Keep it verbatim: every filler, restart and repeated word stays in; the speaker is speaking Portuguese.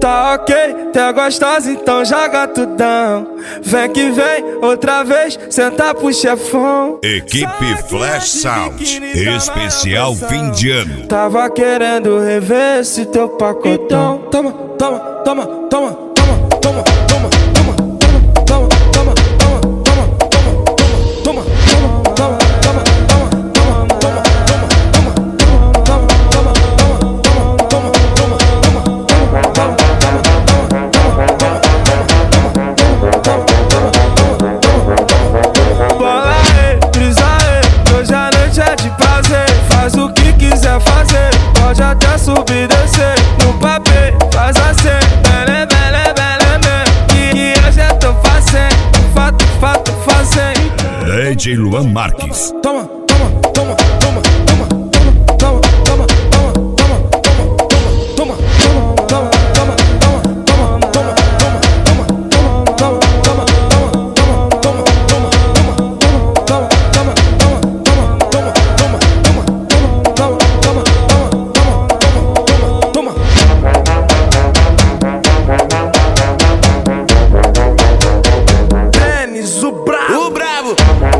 Tá ok, tu é gostosa, então joga tudão. Vem que vem, outra vez, senta pro chefão. Equipe Flash Sound, especial fim de ano. Tava querendo rever esse teu pacotão. Toma, toma, toma, toma, toma, toma, toma, toma, toma, toma, toma, toma, toma, toma, toma, toma, faz o que quiser fazer, pode até subir e descer. No papel, faz assim, bele, bele, bele, bele. E hoje eu tô fazendo, fato, fato, fazendo. D J Luan Marques. Toma, toma, toma, toma, toma, toma, toma, toma, toma, toma, toma, toma, toma, o bravo.